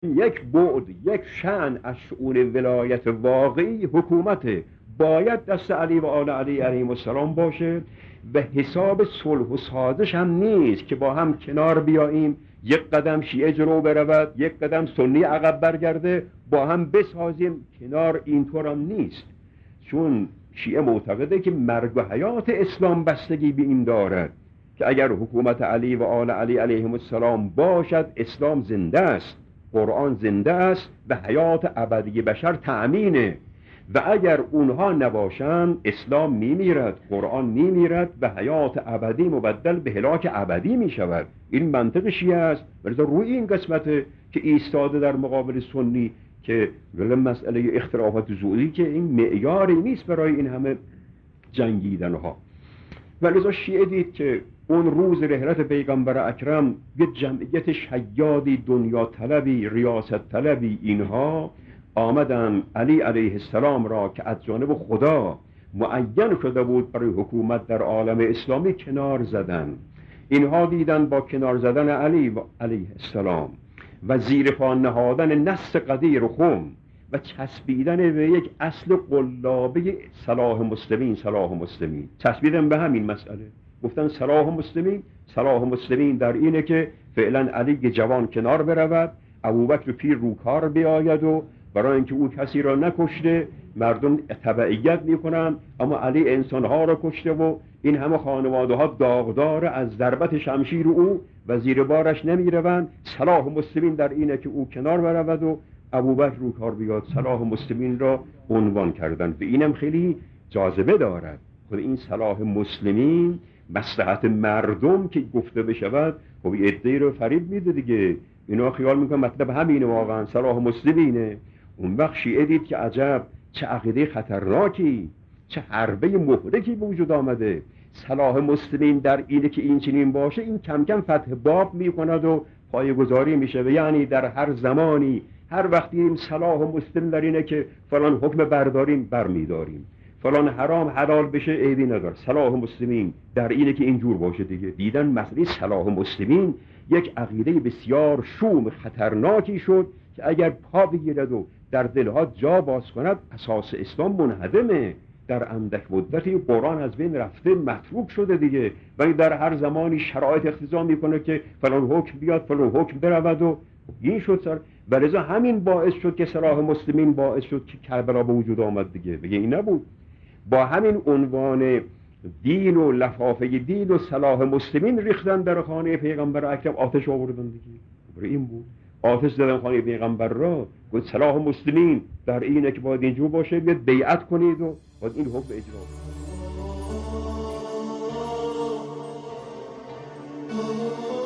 یک بعد، یک شأن از شؤون ولایت واقعی حکومت باید دست علی و آل علی علیهم السلام باشه و حساب صلح و سازش هم نیست که با هم کنار بیاییم، یک قدم شیعه جلو برود، یک قدم سنی عقب برگرده، با هم بسازیم کنار. اینطور هم نیست، چون شیعه معتقده که مرگ و حیات اسلام بستگی به این دارد که اگر حکومت علی و آل علی علیهم السلام باشد، اسلام زنده است، قرآن زنده است و حیات ابدی بشر تأمینه، و اگر اونها نباشند اسلام میمیرد، قرآن میمیرد و حیات ابدی مبدل به هلاک ابدی میشود. این منطق شیعه است. ولذا روی این قسمت که ایستاده در مقابل سنی که ولی مسئله اختلافات ذوقی که این معیاری نیست برای این همه جنگیدن ها. ولذا شیعه دید که اون روز رحلت پیغمبر اکرم یه جمعیت شیادی، دنیا طلبی، ریاست طلبی، اینها آمدن علی علیه السلام را که از جانب خدا معین شده بود برای حکومت در عالم اسلامی کنار زدن. اینها دیدن با کنار زدن علی علیه السلام و زیر پا نهادن نص قدیر و خم و چسبیدن به یک اصل قلابه صلاح مسلمین، صلاح مسلمین چسبیدن به همین مسئله، گفتن صلاح مسلمین در اینه که فعلا علی جوان کنار برود، ابوبکر پیر رو کار بیاید و برای اینکه او کسی را نکشته مردم تبعیت میکنن، اما علی انسانها را کشته و این همه خانواده ها داغدار از ضربت شمشیر او و زیر بارش نمیروند. صلاح مسلمین در اینه که او کنار برود و ابوبکر رو کار بیاد. صلاح مسلمین را عنوان کردن و اینم خیلی جاذبه دارد. خود این صلاح مسلمین مصلحت مردم که گفته بشود، خب عده‌ای رو فریب میده دیگه، اینا خیال میکنن مطلب همینه، واقعا صلاح مسلمینه. اون وقت شیعه دید که عجب چه عقیده خطرناکی، چه حربه مهلکی به وجود آمده. صلاح مسلمین در اینه که این چنین باشه، این کم کم فتح باب میکند و پایه‌گذاری میشه، و یعنی در هر زمانی هر وقتی این صلاح مسلم در اینه که فلان حکم برداریم برمیداریم، فلان حرام حلال بشه عیبی نداره. صلاح مسلمین در اینه که اینجور باشه دیگه. دیدن مسئله صلاح مسلمین یک عقیده بسیار شوم خطرناکی شد که اگر پا بگیرد و در دلها جا باز کند اساس اسلام منهدمه. در اندک مدتی قرآن از بین رفته، متروک شده دیگه، ولی در هر زمانی شرایط اقتضا میکنه که فلان حکم بیاد، فلان حکم برود و این شد سر. ولذا همین باعث شد که صلاح مسلمین باعث شد که کربلا به وجود آمد دیگه. بگه این نبود با همین عنوان دین و لفافه دین و صلاح مسلمین ریختن در خانه پیغمبر اکرم، آتش آوردن دیگه. برای این بود آتش زدن خانه پیغمبر را. گفت صلاح مسلمین در اینه که باید اینجور باشه، بیاد بیعت کنید و باید این حکم اجرا کنید.